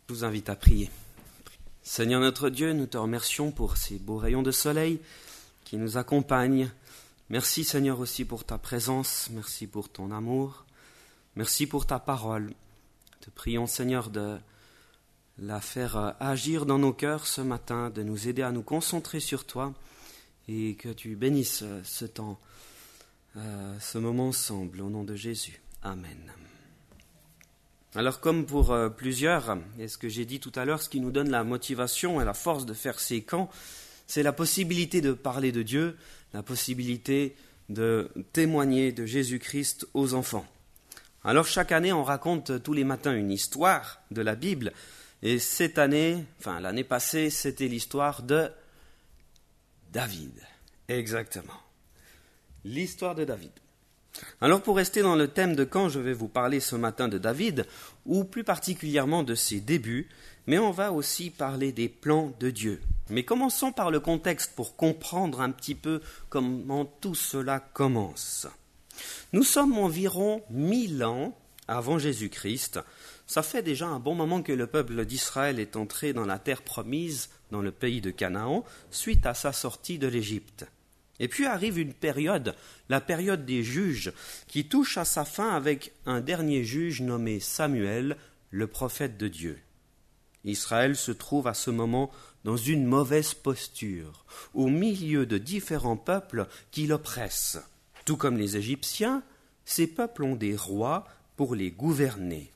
Je vous invite à prier. Seigneur notre Dieu, nous te remercions pour ces beaux rayons de soleil qui nous accompagnent. Merci Seigneur aussi pour ta présence, merci pour ton amour, merci pour ta parole. Te prions Seigneur de la faire agir dans nos cœurs ce matin, de nous aider à nous concentrer sur toi et que tu bénisses ce temps, ce moment ensemble, au nom de Jésus. Amen. Alors comme pour plusieurs, et ce que j'ai dit tout à l'heure, ce qui nous donne la motivation et la force de faire ces camps, c'est la possibilité de parler de Dieu, la possibilité de témoigner de Jésus-Christ aux enfants. Alors chaque année, on raconte tous les matins une histoire de la Bible, et cette année, l'année passée, c'était l'histoire de David. Exactement. L'histoire de David. Alors pour rester dans le thème de quand je vais vous parler ce matin de David, ou plus particulièrement de ses débuts, mais on va aussi parler des plans de Dieu. Mais commençons par le contexte pour comprendre un petit peu comment tout cela commence. Nous sommes environ 1000 ans avant Jésus-Christ. Ça fait déjà un bon moment que le peuple d'Israël est entré dans la terre promise, dans le pays de Canaan, suite à sa sortie de l'Égypte. Et puis arrive une période, la période des juges, qui touche à sa fin avec un dernier juge nommé Samuel, le prophète de Dieu. Israël se trouve à ce moment dans une mauvaise posture, au milieu de différents peuples qui l'oppressent. Tout comme les Égyptiens, ces peuples ont des rois pour les gouverner.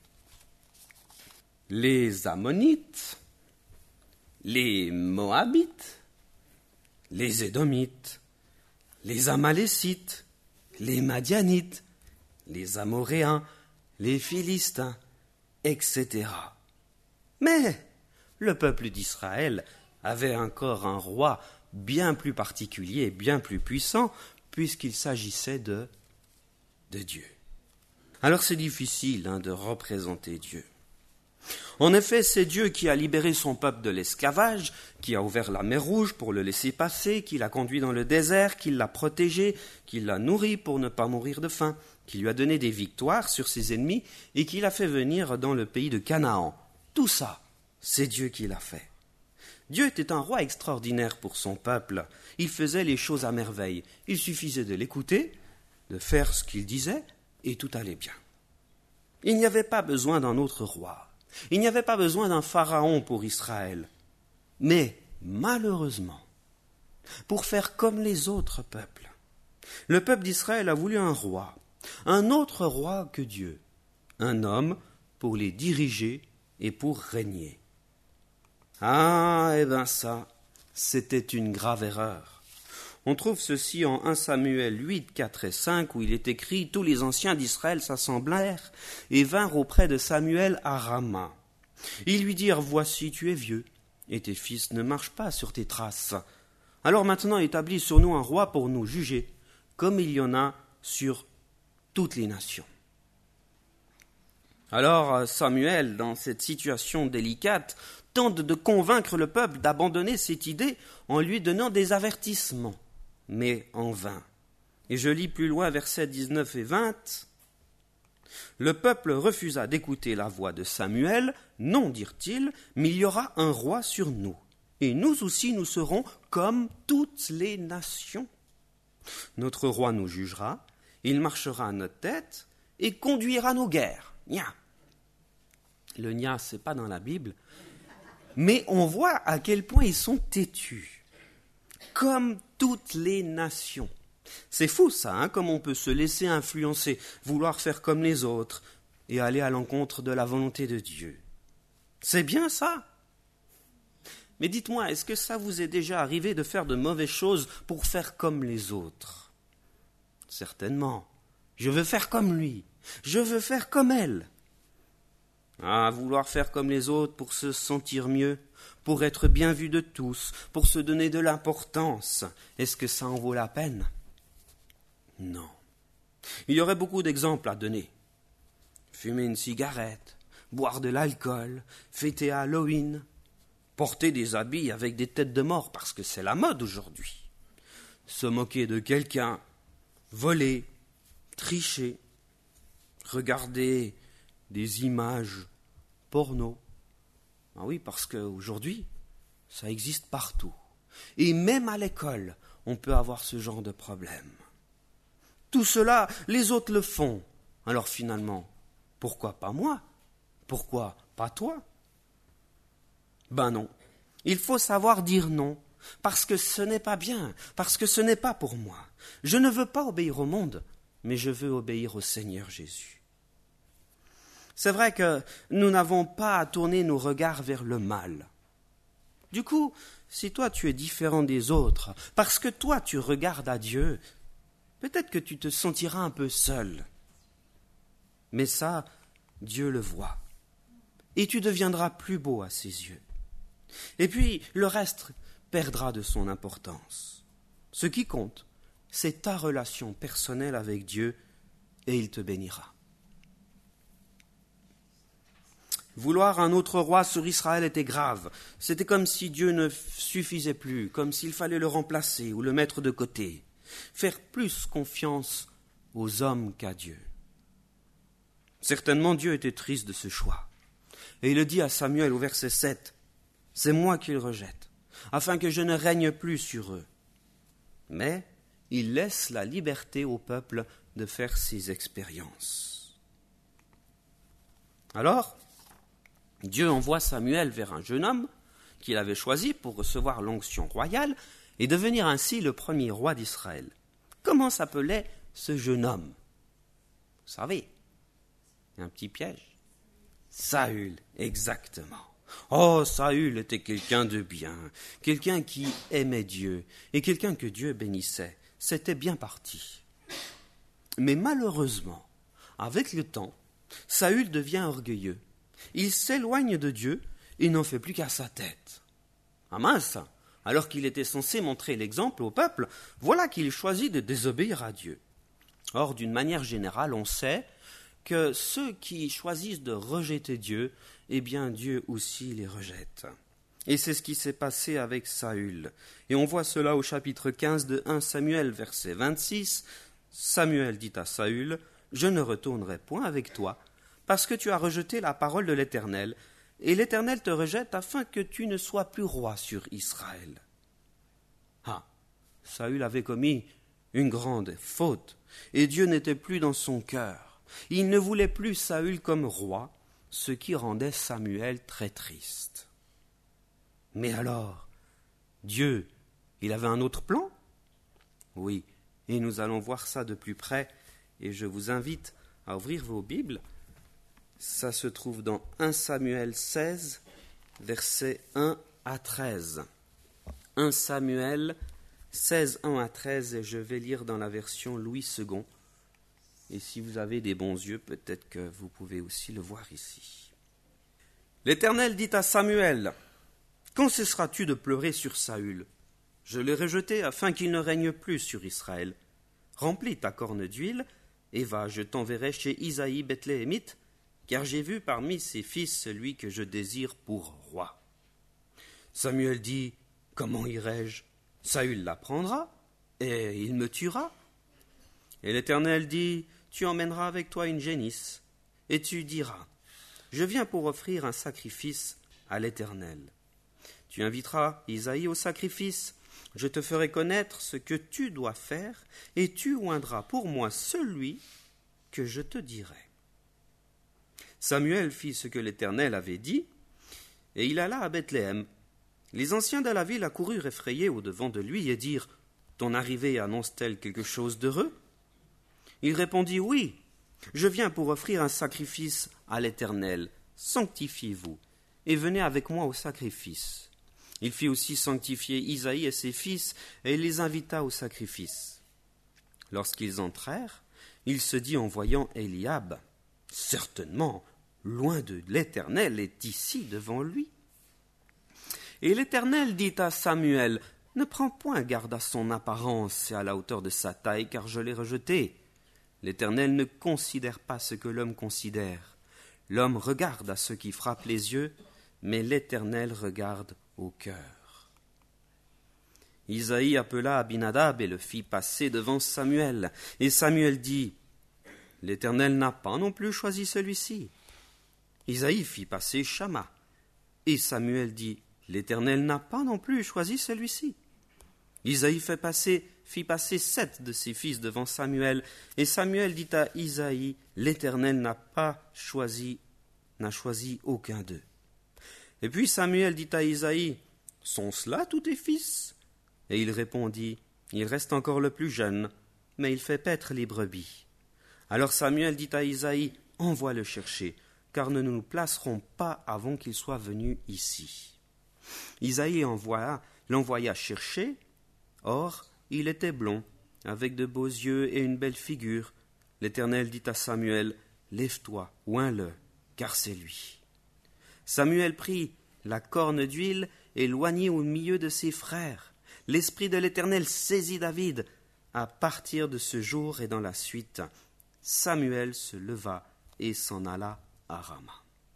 Les Ammonites, les Moabites, les Édomites, les Amalécites, les Madianites, les Amoréens, les Philistins, etc. Mais le peuple d'Israël avait encore un roi bien plus particulier, bien plus puissant, puisqu'il s'agissait de Dieu. Alors c'est difficile de représenter Dieu. En effet, c'est Dieu qui a libéré son peuple de l'esclavage, qui a ouvert la mer Rouge pour le laisser passer, qui l'a conduit dans le désert, qui l'a protégé, qui l'a nourri pour ne pas mourir de faim, qui lui a donné des victoires sur ses ennemis et qui l'a fait venir dans le pays de Canaan. Tout ça, c'est Dieu qui l'a fait. Dieu était un roi extraordinaire pour son peuple. Il faisait les choses à merveille. Il suffisait de l'écouter, de faire ce qu'il disait, et tout allait bien. Il n'y avait pas besoin d'un autre roi. Il n'y avait pas besoin d'un pharaon pour Israël. Mais, malheureusement, pour faire comme les autres peuples, le peuple d'Israël a voulu un roi, un autre roi que Dieu, un homme pour les diriger et pour régner. Ah, ça, c'était une grave erreur. On trouve ceci en 1 Samuel 8, 4 et 5, où il est écrit « Tous les anciens d'Israël s'assemblèrent et vinrent auprès de Samuel à Rama. Ils lui dirent « Voici, tu es vieux, et tes fils ne marchent pas sur tes traces. Alors maintenant établis sur nous un roi pour nous juger, comme il y en a sur toutes les nations. » Alors Samuel, dans cette situation délicate, tente de convaincre le peuple d'abandonner cette idée en lui donnant des avertissements, mais en vain. Et je lis plus loin versets 19 et 20. Le peuple refusa d'écouter la voix de Samuel. Non, dirent-ils, mais il y aura un roi sur nous, et nous aussi nous serons comme toutes les nations. Notre roi nous jugera, il marchera à notre tête et conduira nos guerres. Nya. Le nya, c'est pas dans la Bible, mais on voit à quel point ils sont têtus. Comme toutes les nations. C'est fou ça, comme on peut se laisser influencer, vouloir faire comme les autres et aller à l'encontre de la volonté de Dieu. C'est bien ça. Mais dites-moi, est-ce que ça vous est déjà arrivé de faire de mauvaises choses pour faire comme les autres ? Certainement. Je veux faire comme lui. Je veux faire comme elle. Ah, vouloir faire comme les autres pour se sentir mieux, pour être bien vu de tous, pour se donner de l'importance. Est-ce que ça en vaut la peine ? Non. Il y aurait beaucoup d'exemples à donner. Fumer une cigarette, boire de l'alcool, fêter Halloween, porter des habits avec des têtes de mort parce que c'est la mode aujourd'hui, se moquer de quelqu'un, voler, tricher, regarder des images porno, Ah oui, parce qu'aujourd'hui, ça existe partout. Et même à l'école, on peut avoir ce genre de problème. Tout cela, les autres le font. Alors finalement, pourquoi pas moi? Pourquoi pas toi? Ben non. Il faut savoir dire non, parce que ce n'est pas bien, parce que ce n'est pas pour moi. Je ne veux pas obéir au monde, mais je veux obéir au Seigneur Jésus. C'est vrai que nous n'avons pas à tourner nos regards vers le mal. Du coup, si toi tu es différent des autres, parce que toi tu regardes à Dieu, peut-être que tu te sentiras un peu seul. Mais ça, Dieu le voit. Et tu deviendras plus beau à ses yeux. Et puis, le reste perdra de son importance. Ce qui compte, c'est ta relation personnelle avec Dieu, et il te bénira. Vouloir un autre roi sur Israël était grave. C'était comme si Dieu ne suffisait plus, comme s'il fallait le remplacer ou le mettre de côté. Faire plus confiance aux hommes qu'à Dieu. Certainement Dieu était triste de ce choix. Et il le dit à Samuel au verset 7, « C'est moi qu'ils rejettent, afin que je ne règne plus sur eux. » Mais il laisse la liberté au peuple de faire ses expériences. Alors, Dieu envoie Samuel vers un jeune homme qu'il avait choisi pour recevoir l'onction royale et devenir ainsi le premier roi d'Israël. Comment s'appelait ce jeune homme? Vous savez, un petit piège. Saül, exactement. Oh, Saül était quelqu'un de bien, quelqu'un qui aimait Dieu et quelqu'un que Dieu bénissait. C'était bien parti. Mais malheureusement, avec le temps, Saül devient orgueilleux. Il s'éloigne de Dieu et n'en fait plus qu'à sa tête. Ah mince, alors qu'il était censé montrer l'exemple au peuple, voilà qu'il choisit de désobéir à Dieu. Or, d'une manière générale, on sait que ceux qui choisissent de rejeter Dieu, eh bien Dieu aussi les rejette. Et c'est ce qui s'est passé avec Saül. Et on voit cela au chapitre 15 de 1 Samuel, verset 26. Samuel dit à Saül, « Je ne retournerai point avec toi, parce que tu as rejeté la parole de l'Éternel, et l'Éternel te rejette afin que tu ne sois plus roi sur Israël. » Ah, Saül avait commis une grande faute, et Dieu n'était plus dans son cœur. Il ne voulait plus Saül comme roi, ce qui rendait Samuel très triste. Mais alors, Dieu, il avait un autre plan? Oui, et nous allons voir ça de plus près, et je vous invite à ouvrir vos Bibles. Ça se trouve dans 1 Samuel 16, versets 1 à 13. 1 Samuel 16, 1 à 13, et je vais lire dans la version Louis II. Et si vous avez des bons yeux, peut-être que vous pouvez aussi le voir ici. L'Éternel dit à Samuel, « Quand cesseras-tu de pleurer sur Saül? Je l'ai rejeté afin qu'il ne règne plus sur Israël. Remplis ta corne d'huile, et va, je t'enverrai chez Isaïe Bethléemite, car j'ai vu parmi ses fils celui que je désire pour roi. » Samuel dit, « Comment irai-je? Saül l'apprendra, et il me tuera. » Et l'Éternel dit, « Tu emmèneras avec toi une génisse, et tu diras, « Je viens pour offrir un sacrifice à l'Éternel. » Tu inviteras Isaïe au sacrifice, je te ferai connaître ce que tu dois faire, et tu oindras pour moi celui que je te dirai. » Samuel fit ce que l'Éternel avait dit, et il alla à Bethléem. Les anciens de la ville accoururent effrayés au-devant de lui et dirent, « Ton arrivée annonce-t-elle quelque chose d'heureux ?» Il répondit, « Oui, je viens pour offrir un sacrifice à l'Éternel. Sanctifiez-vous, et venez avec moi au sacrifice. » Il fit aussi sanctifier Isaïe et ses fils, et il les invita au sacrifice. Lorsqu'ils entrèrent, il se dit en voyant Eliab, « Certainement, loin de l'Éternel est ici devant lui. » Et l'Éternel dit à Samuel, « Ne prends point garde à son apparence et à la hauteur de sa taille, car je l'ai rejeté. L'Éternel ne considère pas ce que l'homme considère. L'homme regarde à ce qui frappe les yeux, mais l'Éternel regarde au cœur. » Isaïe appela Abinadab et le fit passer devant Samuel. Et Samuel dit, « L'Éternel n'a pas non plus choisi celui-ci. » Isaïe fit passer Shama. Et Samuel dit, l'Éternel n'a pas non plus choisi celui-ci. Isaïe fit passer 7 de ses fils devant Samuel, et Samuel dit à Isaïe, l'Éternel n'a choisi aucun d'eux. Et puis Samuel dit à Isaïe, sont-ce là tous tes fils? Et il répondit, il reste encore le plus jeune, mais il fait paître les brebis. Alors Samuel dit à Isaïe, envoie le chercher, car nous ne nous placerons pas avant qu'il soit venu ici. Isaïe l'envoya chercher. Or, il était blond, avec de beaux yeux et une belle figure. L'Éternel dit à Samuel, lève-toi, oins-le, car c'est lui. Samuel prit la corne d'huile et l'oignit au milieu de ses frères. L'Esprit de l'Éternel saisit David. À partir de ce jour et dans la suite, Samuel se leva et s'en alla à Rama.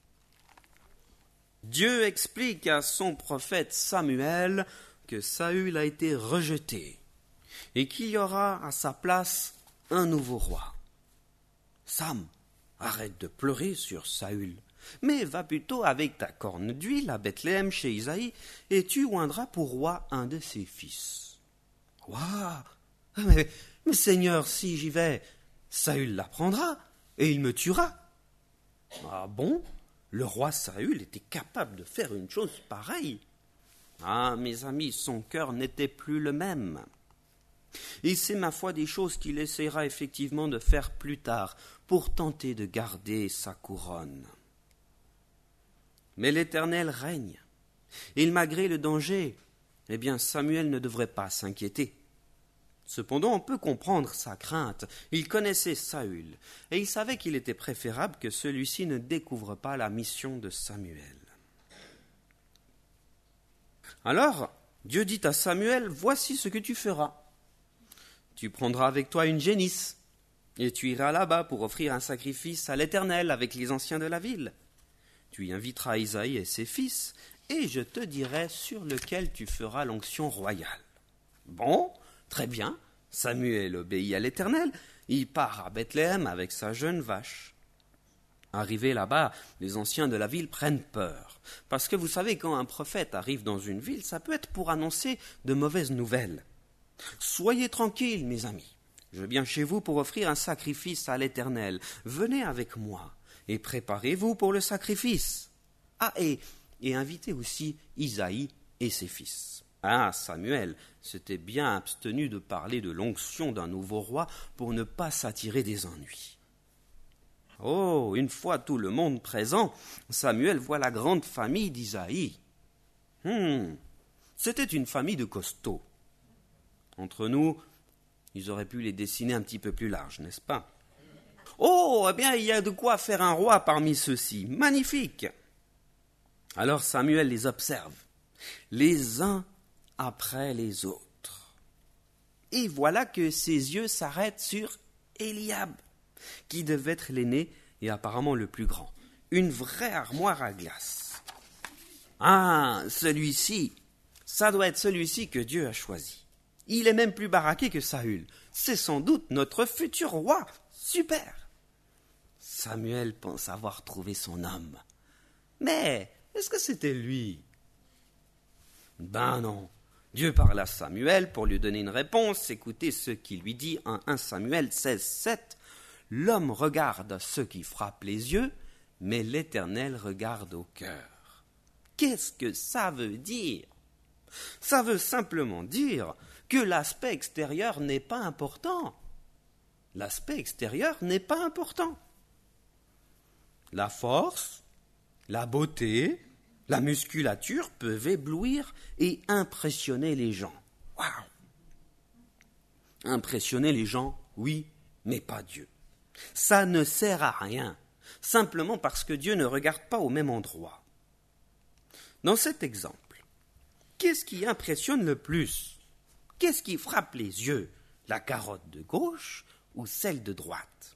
Dieu explique à son prophète Samuel que Saül a été rejeté et qu'il y aura à sa place un nouveau roi. Sam, arrête de pleurer sur Saül, mais va plutôt avec ta corne d'huile à Bethléem chez Isaïe et tu oindras pour roi un de ses fils. Ouah, mais Seigneur, si j'y vais, Saül l'apprendra et il me tuera. Ah bon? Le roi Saül était capable de faire une chose pareille. Ah, mes amis, son cœur n'était plus le même. Et c'est ma foi des choses qu'il essaiera effectivement de faire plus tard pour tenter de garder sa couronne. Mais l'Éternel règne. Et malgré le danger, eh bien Samuel ne devrait pas s'inquiéter. Cependant, on peut comprendre sa crainte. Il connaissait Saül, et il savait qu'il était préférable que celui-ci ne découvre pas la mission de Samuel. Alors, Dieu dit à Samuel, voici ce que tu feras. Tu prendras avec toi une génisse, et tu iras là-bas pour offrir un sacrifice à l'Éternel avec les anciens de la ville. Tu y inviteras Isaïe et ses fils, et je te dirai sur lequel tu feras l'onction royale. Bon, très bien, Samuel obéit à l'Éternel, il part à Bethléem avec sa jeune vache. Arrivé là-bas, les anciens de la ville prennent peur, parce que vous savez, quand un prophète arrive dans une ville, ça peut être pour annoncer de mauvaises nouvelles. Soyez tranquilles, mes amis, je viens chez vous pour offrir un sacrifice à l'Éternel, venez avec moi, et préparez-vous pour le sacrifice. Ah, et invitez aussi Isaïe et ses fils. Ah, Samuel s'était bien abstenu de parler de l'onction d'un nouveau roi pour ne pas s'attirer des ennuis. Oh, une fois tout le monde présent, Samuel voit la grande famille d'Isaïe. C'était une famille de costauds. Entre nous, ils auraient pu les dessiner un petit peu plus larges, n'est-ce pas? Oh, eh bien, il y a de quoi faire un roi parmi ceux-ci. Magnifique! Alors Samuel les observe, les uns après les autres. Et voilà que ses yeux s'arrêtent sur Eliab, qui devait être l'aîné et apparemment le plus grand. Une vraie armoire à glace. Ah, celui-ci, ça doit être celui-ci que Dieu a choisi. Il est même plus baraqué que Saül. C'est sans doute notre futur roi. Super! Samuel pense avoir trouvé son homme. Mais est-ce que c'était lui? Ben non. Dieu parla à Samuel pour lui donner une réponse. Écoutez ce qu'il lui dit en 1 Samuel 16:7. L'homme regarde ce qui frappe les yeux, mais l'Éternel regarde au cœur. Qu'est-ce que ça veut dire? Ça veut simplement dire que l'aspect extérieur n'est pas important. L'aspect extérieur n'est pas important. La force, la beauté, la musculature peuvent éblouir et impressionner les gens. Waouh! Impressionner les gens, oui, mais pas Dieu. Ça ne sert à rien, simplement parce que Dieu ne regarde pas au même endroit. Dans cet exemple, qu'est-ce qui impressionne le plus? Qu'est-ce qui frappe les yeux? La carotte de gauche ou celle de droite?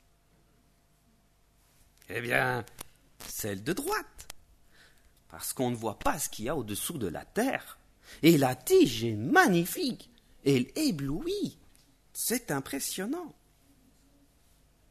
Eh bien, celle de droite, parce qu'on ne voit pas ce qu'il y a au-dessous de la terre. Et la tige est magnifique, elle éblouit, c'est impressionnant.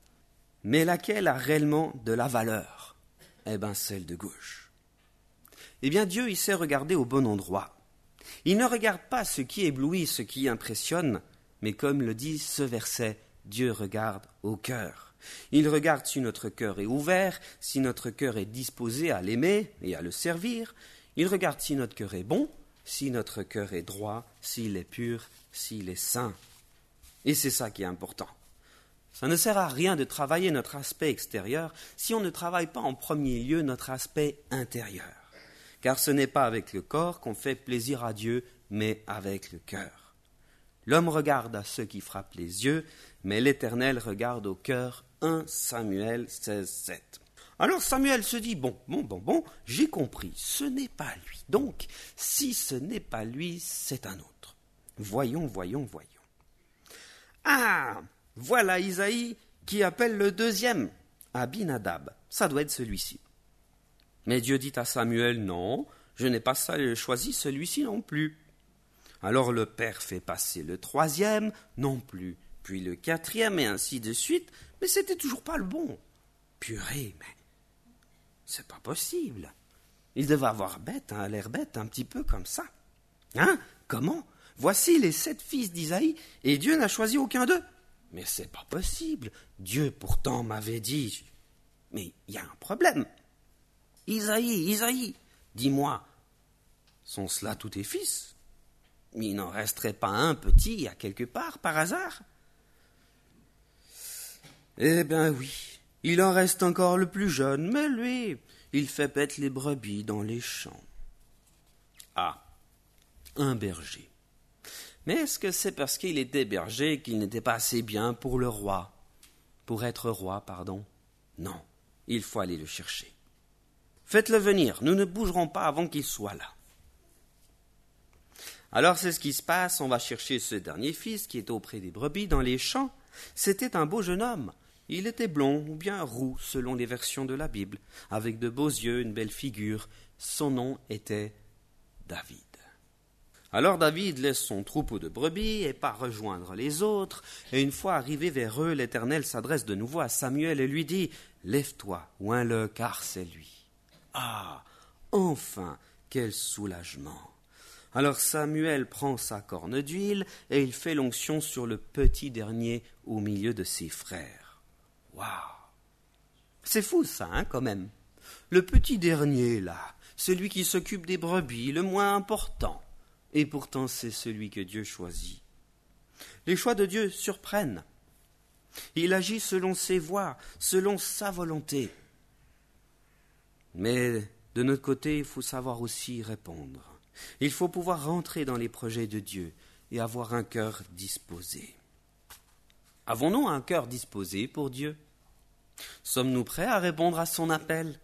Mais laquelle a réellement de la valeur? Eh bien, celle de gauche. Eh bien, Dieu, il sait regarder au bon endroit. Il ne regarde pas ce qui éblouit, ce qui impressionne, mais comme le dit ce verset, Dieu regarde au cœur. Il regarde si notre cœur est ouvert, si notre cœur est disposé à l'aimer et à le servir. Il regarde si notre cœur est bon, si notre cœur est droit, s'il est pur, s'il est saint. Et c'est ça qui est important. Ça ne sert à rien de travailler notre aspect extérieur si on ne travaille pas en premier lieu notre aspect intérieur. Car ce n'est pas avec le corps qu'on fait plaisir à Dieu, mais avec le cœur. L'homme regarde à ce qui frappe les yeux, mais l'Éternel regarde au cœur. 1 Samuel 16:7. Alors Samuel se dit, bon, j'ai compris, ce n'est pas lui. Donc, si ce n'est pas lui, c'est un autre. Voyons. Ah, voilà Isaïe qui appelle le deuxième, Abinadab. Ça doit être celui-ci. Mais Dieu dit à Samuel, non, je n'ai pas choisi celui-ci non plus. Alors le père fait passer le troisième, non plus, puis le quatrième, et ainsi de suite, mais c'était toujours pas le bon. Purée, mais c'est pas possible. Il devait avoir l'air bête, un petit peu comme ça. Hein? Comment? Voici les 7 fils d'Isaïe, et Dieu n'a choisi aucun d'eux. Mais c'est pas possible. Dieu pourtant m'avait dit. Mais il y a un problème. Isaïe, dis-moi, sont cela tous tes fils? Il n'en resterait pas un petit à quelque part, par hasard? Eh bien oui, il en reste encore le plus jeune, mais lui, il fait paître les brebis dans les champs. Ah, un berger. Mais est-ce que c'est parce qu'il était berger qu'il n'était pas assez bien pour le roi? Pour être roi, pardon? Non, il faut aller le chercher. Faites-le venir, nous ne bougerons pas avant qu'il soit là. Alors c'est ce qui se passe, on va chercher ce dernier fils qui est auprès des brebis dans les champs. C'était un beau jeune homme. Il était blond ou bien roux selon les versions de la Bible, avec de beaux yeux, une belle figure. Son nom était David. Alors David laisse son troupeau de brebis et part rejoindre les autres, et une fois arrivé vers eux, l'Éternel s'adresse de nouveau à Samuel et lui dit « Lève-toi, oins-le, car c'est lui. » Ah, enfin, quel soulagement! Alors Samuel prend sa corne d'huile et il fait l'onction sur le petit dernier au milieu de ses frères. Waouh! C'est fou ça, quand même. Le petit dernier, là, celui qui s'occupe des brebis, le moins important. Et pourtant c'est celui que Dieu choisit. Les choix de Dieu surprennent. Il agit selon ses voies, selon sa volonté. Mais de notre côté, il faut savoir aussi répondre. Il faut pouvoir rentrer dans les projets de Dieu et avoir un cœur disposé. Avons-nous un cœur disposé pour Dieu? Sommes-nous prêts à répondre à son appel?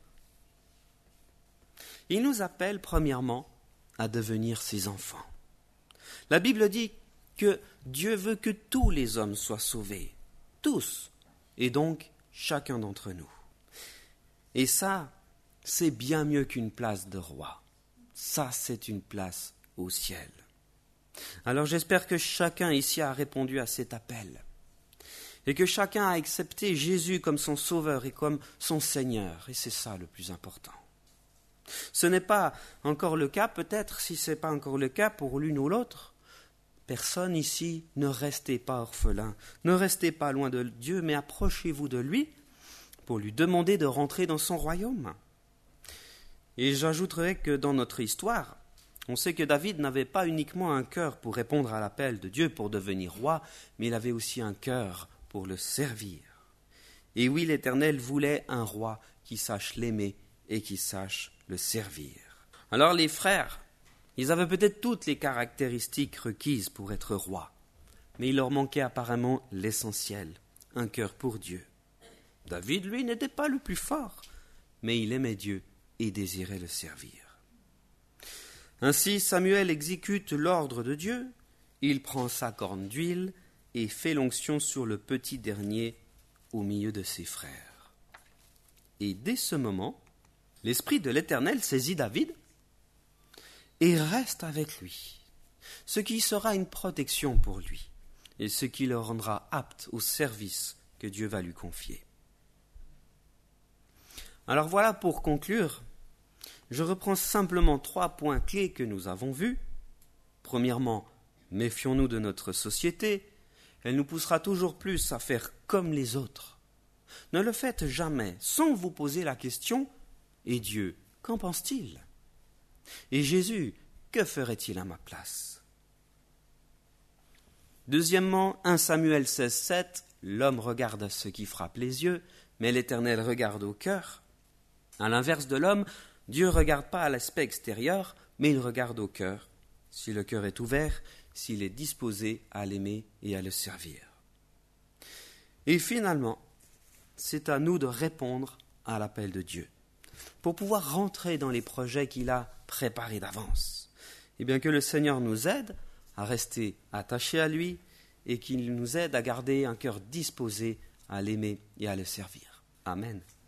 Il nous appelle premièrement à devenir ses enfants. La Bible dit que Dieu veut que tous les hommes soient sauvés, tous, et donc chacun d'entre nous. Et ça, c'est bien mieux qu'une place de roi. Ça, c'est une place au ciel. Alors j'espère que chacun ici a répondu à cet appel et que chacun a accepté Jésus comme son sauveur et comme son Seigneur. Et c'est ça le plus important. Ce n'est pas encore le cas, peut-être, si ce n'est pas encore le cas pour l'une ou l'autre. Personne ici, ne restez pas orphelin, ne restez pas loin de Dieu, mais approchez-vous de lui pour lui demander de rentrer dans son royaume. Et j'ajouterai que dans notre histoire, on sait que David n'avait pas uniquement un cœur pour répondre à l'appel de Dieu pour devenir roi, mais il avait aussi un cœur pour le servir. Et oui, l'Éternel voulait un roi qui sache l'aimer et qui sache le servir. Alors les frères, ils avaient peut-être toutes les caractéristiques requises pour être roi, mais il leur manquait apparemment l'essentiel, un cœur pour Dieu. David, lui, n'était pas le plus fort, mais il aimait Dieu et désirait le servir. Ainsi, Samuel exécute l'ordre de Dieu, il prend sa corne d'huile et fait l'onction sur le petit dernier au milieu de ses frères. Et dès ce moment, l'Esprit de l'Éternel saisit David et reste avec lui, ce qui sera une protection pour lui et ce qui le rendra apte au service que Dieu va lui confier. Alors voilà, pour conclure, Je reprends simplement 3 points clés que nous avons vus. Premièrement, méfions-nous de notre société. Elle nous poussera toujours plus à faire comme les autres. Ne le faites jamais sans vous poser la question « Et Dieu, qu'en pense-t-il ? Et Jésus, que ferait-il à ma place ?» Deuxièmement, 1 Samuel 16,7, l'homme regarde ce qui frappe les yeux, mais l'Éternel regarde au cœur. À l'inverse de l'homme, Dieu ne regarde pas à l'aspect extérieur, mais il regarde au cœur, si le cœur est ouvert, s'il est disposé à l'aimer et à le servir. Et finalement, c'est à nous de répondre à l'appel de Dieu, pour pouvoir rentrer dans les projets qu'il a préparés d'avance. Et bien que le Seigneur nous aide à rester attachés à lui et qu'il nous aide à garder un cœur disposé à l'aimer et à le servir. Amen.